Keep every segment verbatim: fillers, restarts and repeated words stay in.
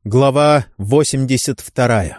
Глава восемьдесят вторая.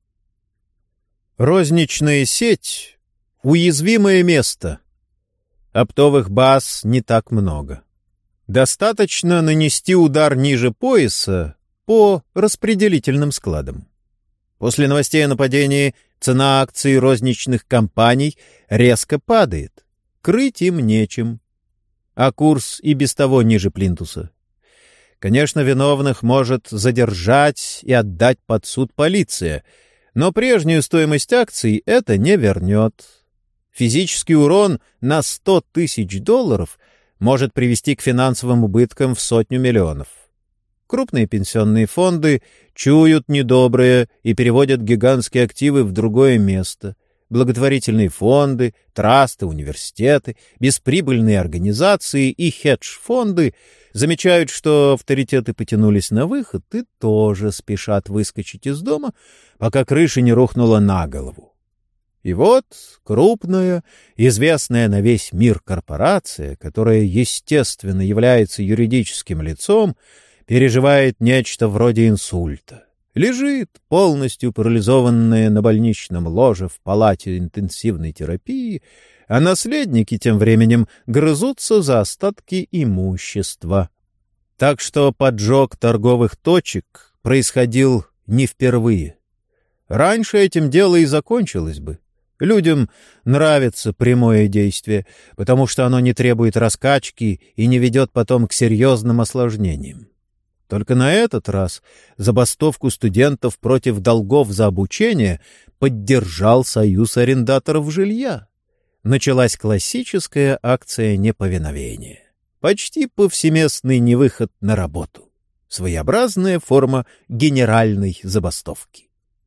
Розничная сеть — уязвимое место. Оптовых баз не так много. Достаточно нанести удар ниже пояса по распределительным складам. После новостей о нападении цена акций розничных компаний резко падает. Крыть им нечем. А курс и без того ниже плинтуса. Конечно, виновных может задержать и отдать под суд полиция, но прежнюю стоимость акций это не вернет. Физический урон на сто тысяч долларов может привести к финансовым убыткам в сотню миллионов. Крупные пенсионные фонды чуют недоброе и переводят гигантские активы в другое место. Благотворительные фонды, трасты, университеты, бесприбыльные организации и хедж-фонды замечают, что авторитеты потянулись на выход и тоже спешат выскочить из дома, пока крыша не рухнула на голову. И вот крупная, известная на весь мир корпорация, которая, естественно, является юридическим лицом, переживает нечто вроде инсульта. Лежит, полностью парализованная на больничном ложе в палате интенсивной терапии, а наследники тем временем грызутся за остатки имущества. Так что поджог торговых точек происходил не впервые. Раньше этим дело и закончилось бы. Людям нравится прямое действие, потому что оно не требует раскачки и не ведет потом к серьезным осложнениям. Только на этот раз забастовку студентов против долгов за обучение поддержал Союз арендаторов жилья. Началась классическая акция неповиновения. Почти повсеместный невыход на работу. Своеобразная форма генеральной забастовки.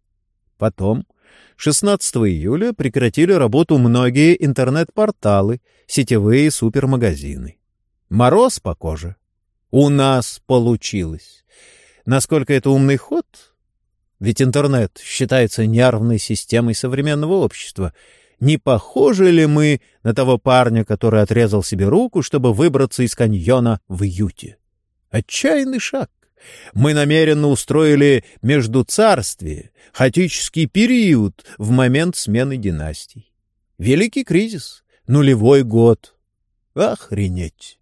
Потом, шестнадцатого июля, прекратили работу многие интернет-порталы, сетевые супермагазины. Мороз по коже. У нас получилось. Насколько это умный ход? Ведь интернет считается нервной системой современного общества. Не похожи ли мы на того парня, который отрезал себе руку, чтобы выбраться из каньона в Юте? Отчаянный шаг. Мы намеренно устроили междуцарствие, хаотический период в момент смены династий. Великий кризис, нулевой год. Охренеть!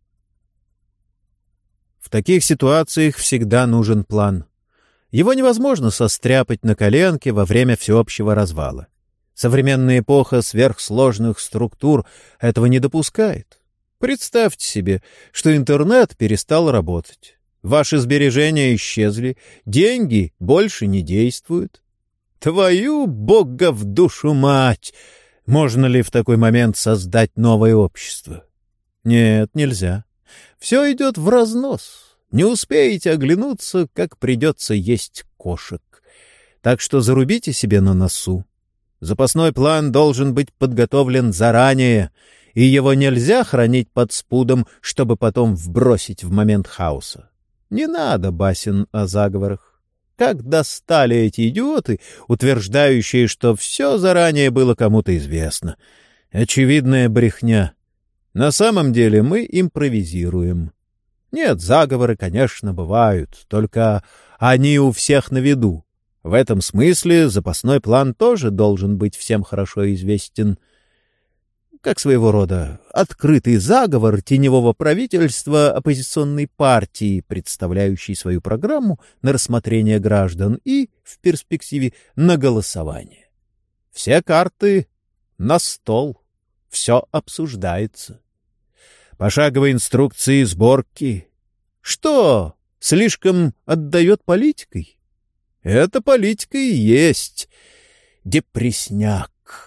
В таких ситуациях всегда нужен план. Его невозможно состряпать на коленке во время всеобщего развала. Современная эпоха сверхсложных структур этого не допускает. Представьте себе, что интернет перестал работать. Ваши сбережения исчезли, деньги больше не действуют. Твою бога в душу мать! Можно ли в такой момент создать новое общество? Нет, нельзя. Все идет в разнос. Не успеете оглянуться, как придется есть кошек. Так что зарубите себе на носу. Запасной план должен быть подготовлен заранее, и его нельзя хранить под спудом, чтобы потом вбросить в момент хаоса. Не надо басен о заговорах. Как достали эти идиоты, утверждающие, что все заранее было кому-то известно. Очевидная брехня. На самом деле мы импровизируем. Нет, заговоры, конечно, бывают, только они у всех на виду. В этом смысле запасной план тоже должен быть всем хорошо известен. Как своего рода открытый заговор теневого правительства оппозиционной партии, представляющей свою программу на рассмотрение граждан и, в перспективе, на голосование. Все карты на стол, все обсуждается. Пошаговые инструкции сборки. Что, слишком отдает политикой? Это политика и есть депрессняк.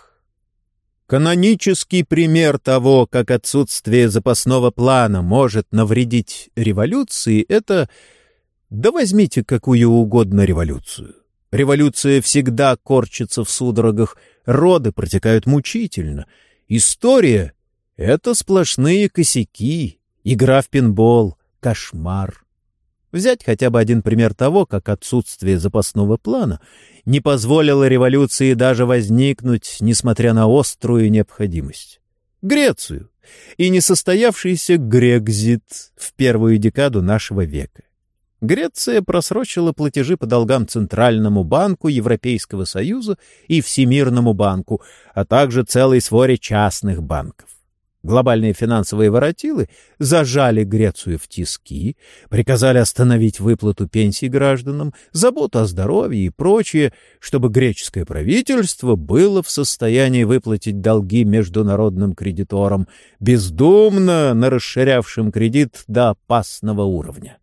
Канонический пример того, как отсутствие запасного плана может навредить революции, это... Да возьмите какую угодно революцию. Революция всегда корчится в судорогах, роды протекают мучительно. История — это сплошные косяки, игра в пинбол, кошмар. Взять хотя бы один пример того, как отсутствие запасного плана не позволило революции даже возникнуть, несмотря на острую необходимость. Грецию и несостоявшийся Грекзит в первую декаду нашего века. Греция просрочила платежи по долгам Центральному банку Европейского Союза и Всемирному банку, а также целой своре частных банков. Глобальные финансовые воротилы зажали Грецию в тиски, приказали остановить выплату пенсий гражданам, заботу о здоровье и прочее, чтобы греческое правительство было в состоянии выплатить долги международным кредиторам, бездумно нарасширявшим кредит до опасного уровня.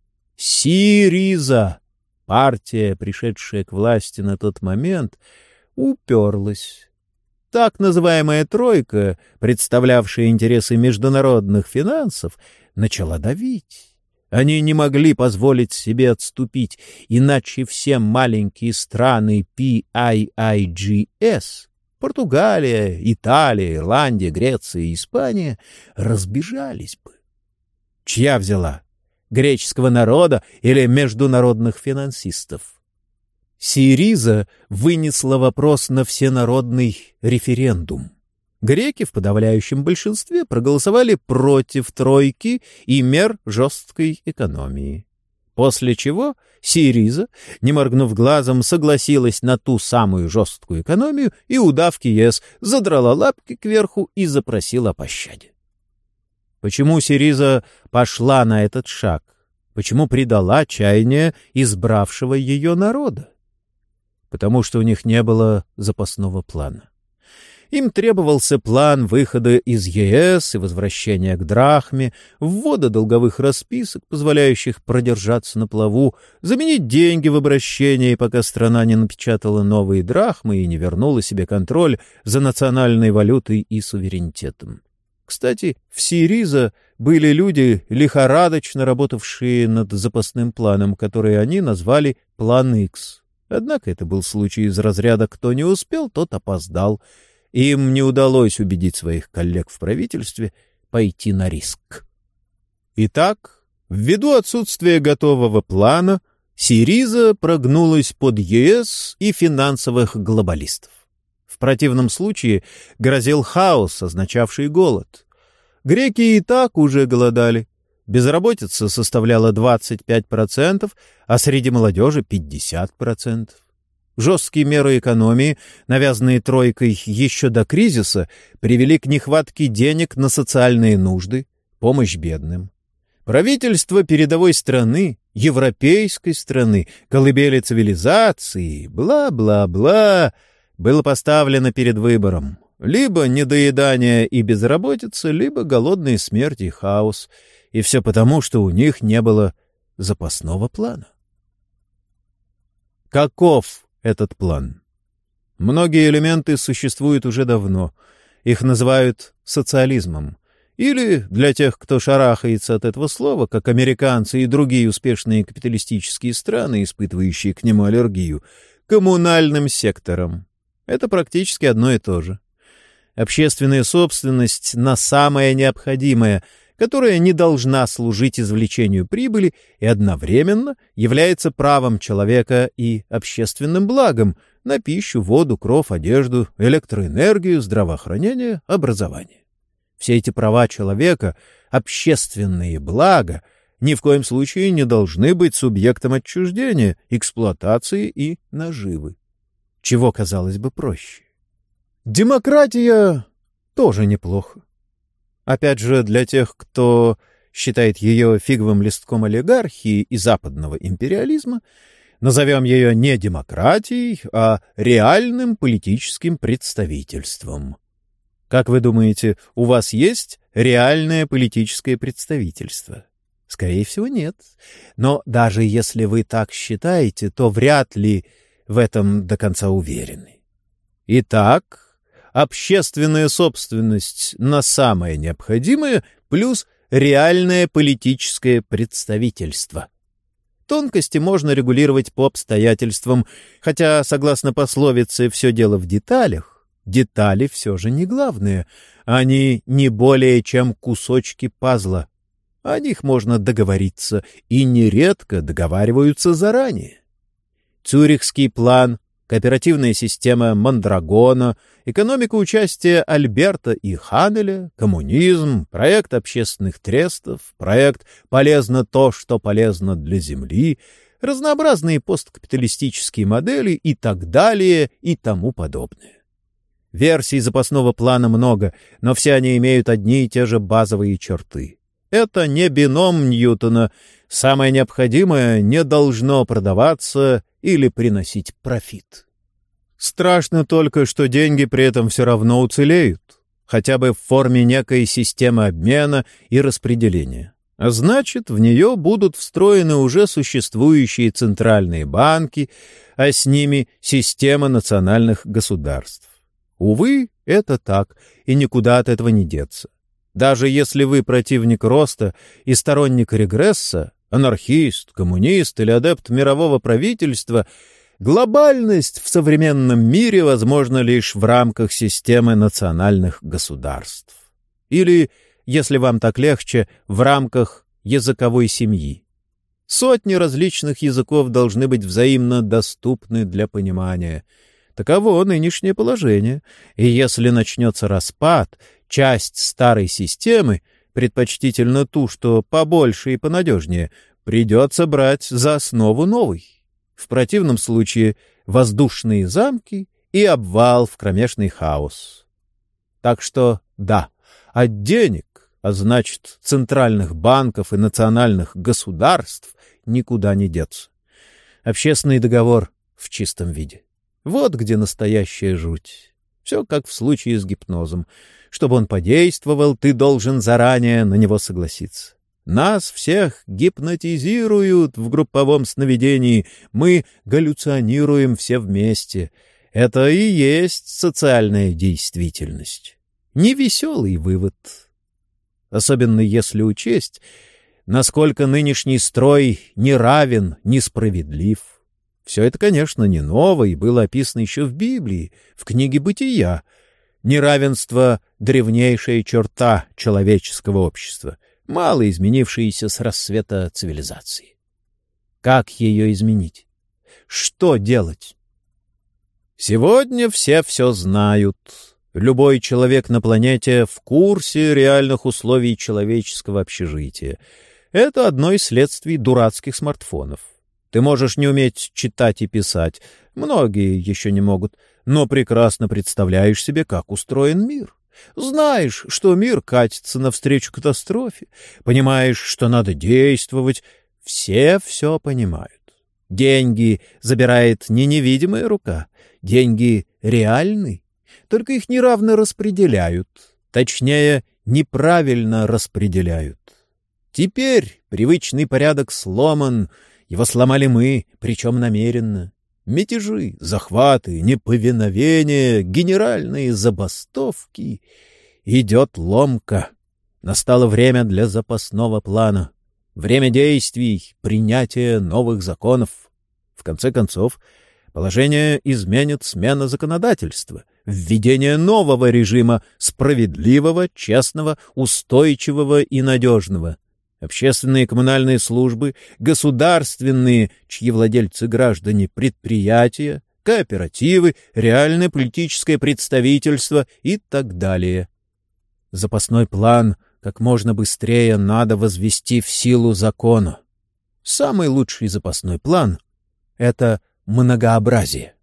Сириза, партия, пришедшая к власти на тот момент, уперлась. Так называемая «тройка», представлявшая интересы международных финансов, начала давить. Они не могли позволить себе отступить, иначе все маленькие страны пи ай ай джи эс — Португалия, Италия, Ирландия, Греция и Испания — разбежались бы. Чья взяла? Греческого народа или международных финансистов? Сириза вынесла вопрос на всенародный референдум. Греки в подавляющем большинстве проголосовали против тройки и мер жесткой экономии. После чего Сириза, не моргнув глазом, согласилась на ту самую жесткую экономию и, удавки ЕС, задрала лапки кверху и запросила о пощаде. Почему Сириза пошла на этот шаг? Почему предала чаяния избравшего ее народа? Потому что у них не было запасного плана. Им требовался план выхода из ЕС и возвращения к драхме, ввода долговых расписок, позволяющих продержаться на плаву, заменить деньги в обращении, пока страна не напечатала новые драхмы и не вернула себе контроль за национальной валютой и суверенитетом. Кстати, в Сириза были люди, лихорадочно работавшие над запасным планом, который они назвали «План Икс». Однако это был случай из разряда «кто не успел, тот опоздал». Им не удалось убедить своих коллег в правительстве пойти на риск. Итак, ввиду отсутствия готового плана, Сириза прогнулась под ЕС и финансовых глобалистов. В противном случае грозил хаос, означавший голод. Греки и так уже голодали. Безработица составляла двадцать пять процентов, а среди молодежи — пятьдесят процентов. Жесткие меры экономии, навязанные тройкой еще до кризиса, привели к нехватке денег на социальные нужды, помощь бедным. Правительство передовой страны, европейской страны, колыбели цивилизации, бла-бла-бла, было поставлено перед выбором. Либо недоедание и безработица, либо голодная смерть и хаос. И все потому, что у них не было запасного плана. Каков этот план? Многие элементы существуют уже давно. Их называют социализмом. Или, для тех, кто шарахается от этого слова, как американцы и другие успешные капиталистические страны, испытывающие к нему аллергию, коммунальным сектором. Это практически одно и то же. Общественная собственность на самое необходимое, которая не должна служить извлечению прибыли и одновременно является правом человека и общественным благом на пищу, воду, кров, одежду, электроэнергию, здравоохранение, образование. Все эти права человека, общественные блага, ни в коем случае не должны быть субъектом отчуждения, эксплуатации и наживы. Чего, казалось бы, проще? Демократия тоже неплохо. Опять же, для тех, кто считает ее фиговым листком олигархии и западного империализма, назовем ее не демократией, а реальным политическим представительством. Как вы думаете, у вас есть реальное политическое представительство? Скорее всего, нет. Но даже если вы так считаете, то вряд ли в этом до конца уверены. Итак, общественная собственность на самое необходимое плюс реальное политическое представительство. Тонкости можно регулировать по обстоятельствам, хотя, согласно пословице, все дело в деталях. Детали все же не главные. Они не более чем кусочки пазла. О них можно договориться, и нередко договариваются заранее. Цюрихский план кооперативная система Мондрагона, экономика участия Альберта и Ханеля, коммунизм, проект общественных трестов, проект «Полезно то, что полезно для Земли», разнообразные посткапиталистические модели и так далее и тому подобное. Версий запасного плана много, но все они имеют одни и те же базовые черты. Это не бином Ньютона. Самое необходимое не должно продаваться или приносить профит. Страшно только, что деньги при этом все равно уцелеют, хотя бы в форме некой системы обмена и распределения. А значит, в нее будут встроены уже существующие центральные банки, а с ними система национальных государств. Увы, это так, и никуда от этого не деться. Даже если вы противник роста и сторонник регресса, анархист, коммунист или адепт мирового правительства, глобальность в современном мире возможна лишь в рамках системы национальных государств. Или, если вам так легче, в рамках языковой семьи. Сотни различных языков должны быть взаимно доступны для понимания. Таково нынешнее положение, и если начнется распад, часть старой системы, предпочтительно ту, что побольше и понадежнее, придется брать за основу новой. В противном случае воздушные замки и обвал в кромешный хаос. Так что, да, от денег, а значит, центральных банков и национальных государств никуда не деться. Общественный договор в чистом виде. Вот где настоящая жуть. Все как в случае с гипнозом. Чтобы он подействовал, ты должен заранее на него согласиться. Нас всех гипнотизируют в групповом сновидении. Мы галлюционируем все вместе. Это и есть социальная действительность. Невеселый вывод. Особенно если учесть, насколько нынешний строй неравен, несправедлив. Все это, конечно, не ново и было описано еще в Библии, в книге «Бытия». Неравенство — древнейшая черта человеческого общества, мало изменившаяся с расцвета цивилизации. Как ее изменить? Что делать? Сегодня все все знают. Любой человек на планете в курсе реальных условий человеческого общежития. Это одно из следствий дурацких смартфонов. Ты можешь не уметь читать и писать, многие еще не могут, но прекрасно представляешь себе, как устроен мир. Знаешь, что мир катится навстречу катастрофе, понимаешь, что надо действовать. Все все понимают. Деньги забирает не невидимая рука, деньги реальны, только их неравно распределяют, точнее, неправильно распределяют. Теперь привычный порядок сломан. Его сломали мы, причем намеренно. Мятежи, захваты, неповиновения, генеральные забастовки. Идет ломка. Настало время для запасного плана. Время действий, принятия новых законов. В конце концов, положение изменит смена законодательства, введение нового режима, справедливого, честного, устойчивого и надежного. Общественные и коммунальные службы, государственные, чьи владельцы граждане, предприятия, кооперативы, реальное политическое представительство и так далее. Запасной план как можно быстрее надо возвести в силу закона. Самый лучший запасной план — это многообразие.